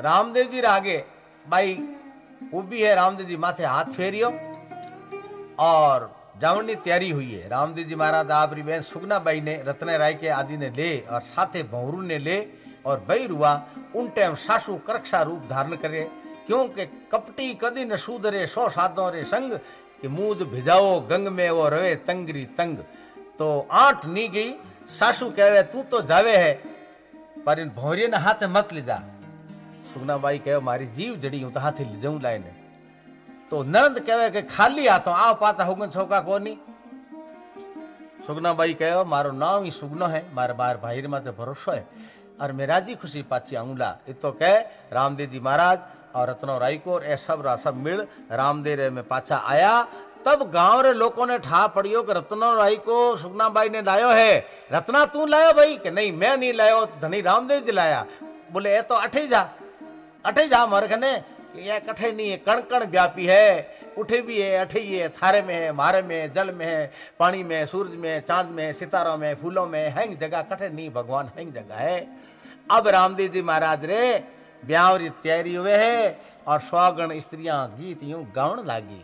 रामदेव जी आगे बाई उभी है, रामदेव जी माथे हाथ फेरियो और जावनी तैयारी हुई है। रामदेव जी महाराज आपरी बहन सुगना बाई ने रत्न राय के आदि ने ले और साथे भौरू ने ले और बई रुआ उन टाइम सासू करक्षा रूप धारण करे, क्योंकि कपटी कदी न सुधरे 100 साधों रे संग कि मूद भिजाओ गंग में वो रवे तंगरी तंग। तो आठ नी गई, सासू कहे तू तो जावे है पर इन भौरिये ने हाथे मत ले जा। सुगना बाई कहे मारी जीव जड़ी हूं तो हाथे ले जाऊं लाइन। तो नरंद कहे कि खाली हाथों आओ पाता होगन छोका कोनी। सुगना बाई कहे मारो नाम ही सुगनो है, मारे बार भाई माते भरोसा है और मैं राजी खुशी पाची आऊंला। इतो कह रामदेव जी महाराज और रत्नो राय को और सब मिल रामदेव में पाछा आया। तब गांव रे लोगों ने ठा पड़ियो कि रत्नो राय को सुगना बाई ने लायो है। रत्ना तू लायो भाई? कि नहीं मैं नहीं लायो, धनी रामदेव जी लाया। बोले ए तो अठे जा मारे खने ये कठे नहीं है, कण कण व्यापी है, उठे भी है, अठे ही है, थारे में है, मारे में है, जल में है, पानी में, सूरज में, चांद में, सितारों में, फूलों में, हैंग जगह कठे नहीं, भगवान हैंग जगह है। अब रामदेव जी महाराज रे ब्याह री तैयारी हुए है और स्वागण स्त्रियां गीत यूं गाउन लागी।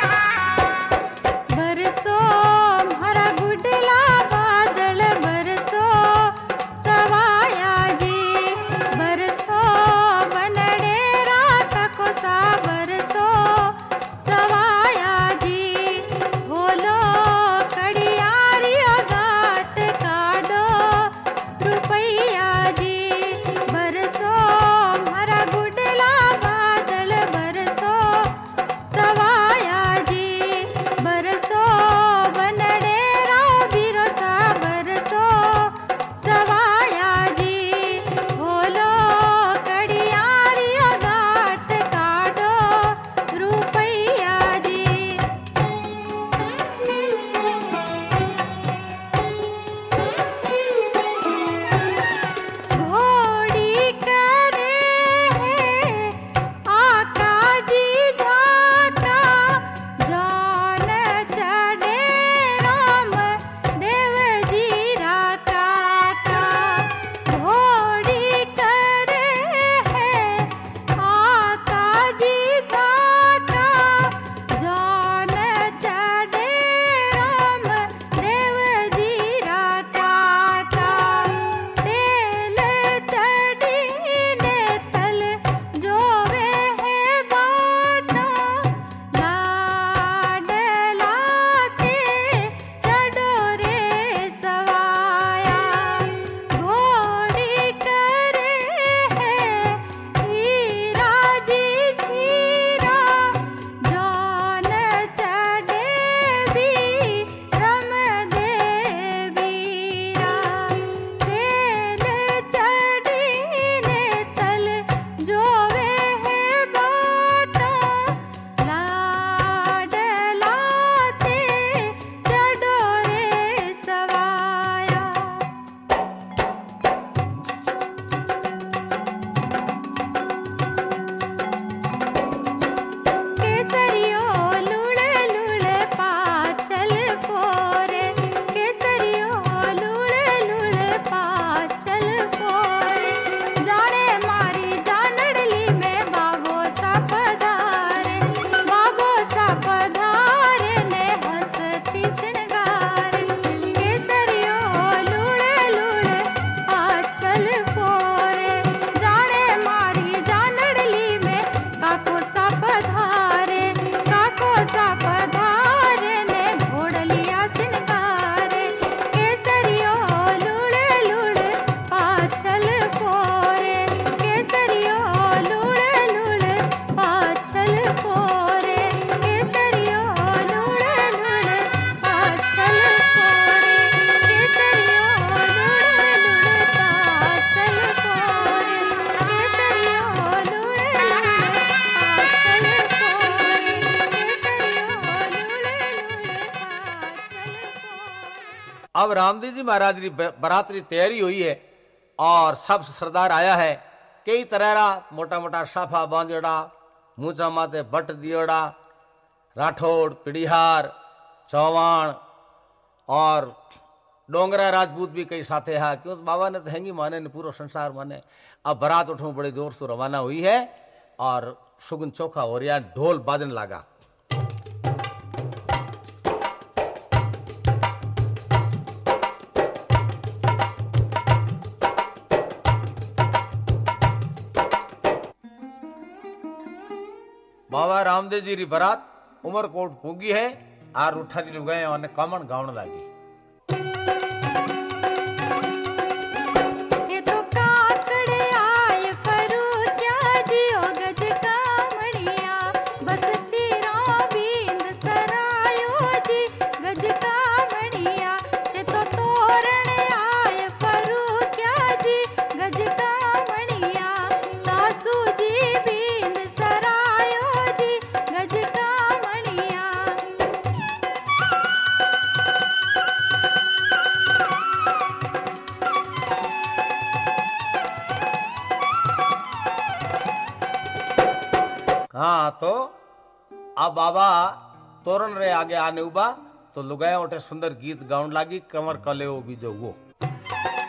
बरसो हरा गुडला बादल बरसो अब रामदेव जी महाराज की बरातरी तैयारी हुई है और सब सरदार आया है। कई तरह रा मोटा मोटा साफा बांधेड़ा, मूचा माथे बट दियोड़ा, राठौड़, पिड़िहार, चौहान और डोंगरा राजपूत भी कई साथे है। क्यों तो बाबा ने तो हैंगी माने ने पूरा संसार माने। अब बारात उठो बड़े जोर से रवाना हुई है और सुगन चौखा हो रहा, ढोल बाजन लगा। बाबा रामदेव जी री बरात उमरकोट पूगी है और उठारी गए और कमन गावन लगी। हाँ, तो अब बाबा तोरण रे आगे आने उबा तो लुगाया उठे सुंदर गीत गाउन लागी, कमर कले वो भी जो वो